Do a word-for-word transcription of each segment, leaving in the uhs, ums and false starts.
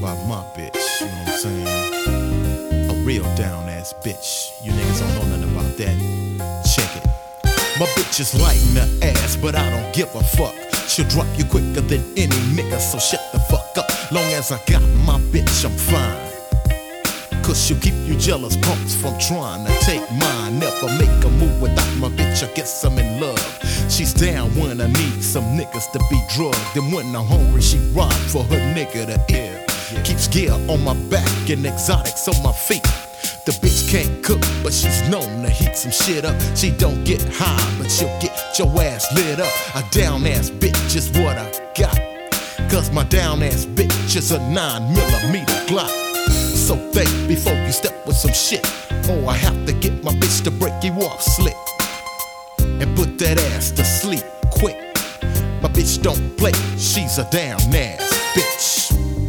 about my bitch, you know what I'm saying? A real down ass bitch. You niggas don't know nothing about that. Check it. My bitch is lighting the ass, but I don't give a fuck. She'll drop you quicker than any nigga, so shut the fuck up. Long as I got my bitch, I'm fine. Cause she'll keep you jealous punks from trying to take mine. Never make a move without my bitch, I guess I'm in love. She's down when I need some niggas to be drugged. And when I'm hungry, she ride for her nigga to eat. Keeps gear on my back and exotics on my feet. The bitch can't cook, but she's known to heat some shit up. She don't get high, but she'll get your ass lit up. A down ass bitch is what I got. Cause my down ass bitch is a nine millimeter Glock. So think before you step with some shit, or I have to get my bitch to break you off slick and put that ass to sleep quick. My bitch don't play, she's a down ass bitch.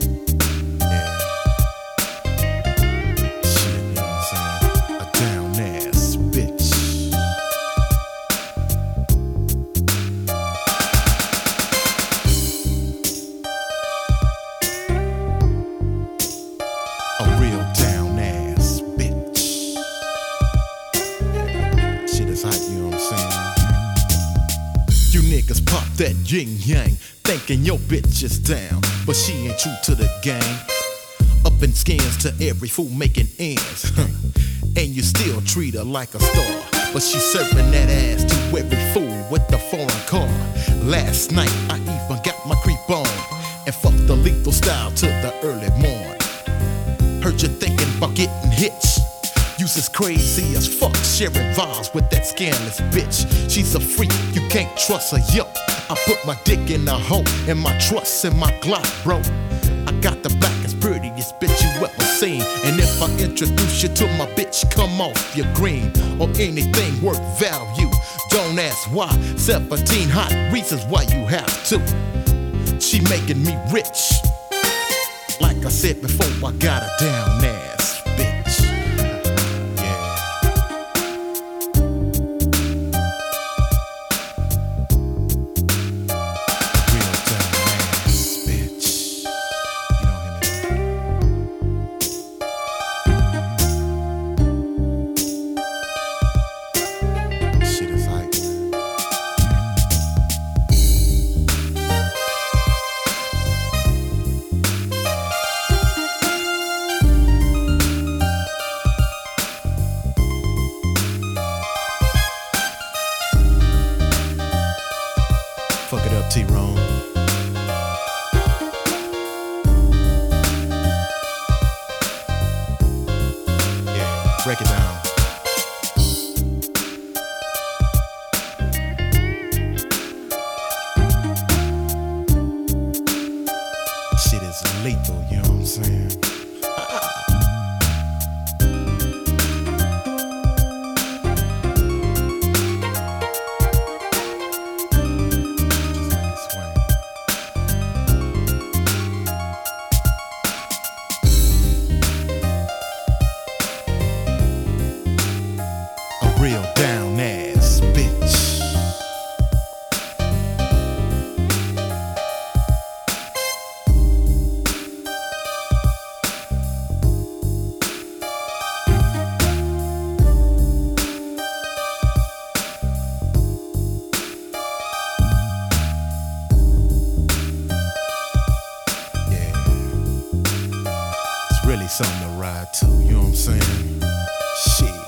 You niggas pop that yin yang, thinking your bitch is down, but she ain't true to the game. Up in skins to every fool making ends, and you still treat her like a star, but she serving that ass to every fool with the foreign car. Last night I even got my creep on and fucked the lethal style to the early morn. Heard you thinking about getting hits. You's as crazy as fuck, sharing vibes with that scandalous bitch. She's a freak, you can't trust her, yo. I put my dick in her hole and my trust in my Glock, bro. I got the blackest, prettiest bitch you ever seen. And if I introduce you to my bitch, come off your green. Or anything worth value, don't ask why. Seventeen hot reasons why you have to. She making me rich. Like I said before, I got a down ass bitch. Fuck it up, T-Rone. Yeah, break it down. Shit is lethal, you know what I'm saying? Real down ass bitch. Yeah, it's really something to ride to, you know what I'm saying? Shit.